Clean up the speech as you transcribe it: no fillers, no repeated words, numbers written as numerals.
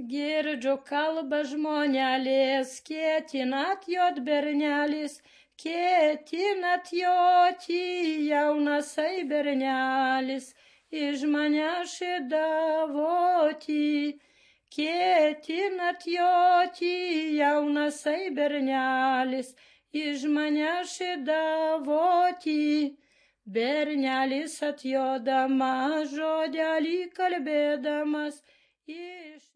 Girdžiu kalbą žmonelės, ketinat jot bernelis, ketinat joti jaunasai bernelis, iš manęs davoti. Ketinat joti jaunasai bernelis, iš manęs davoti. Bernelis atjodamas, žodelį kalbėdamas, iš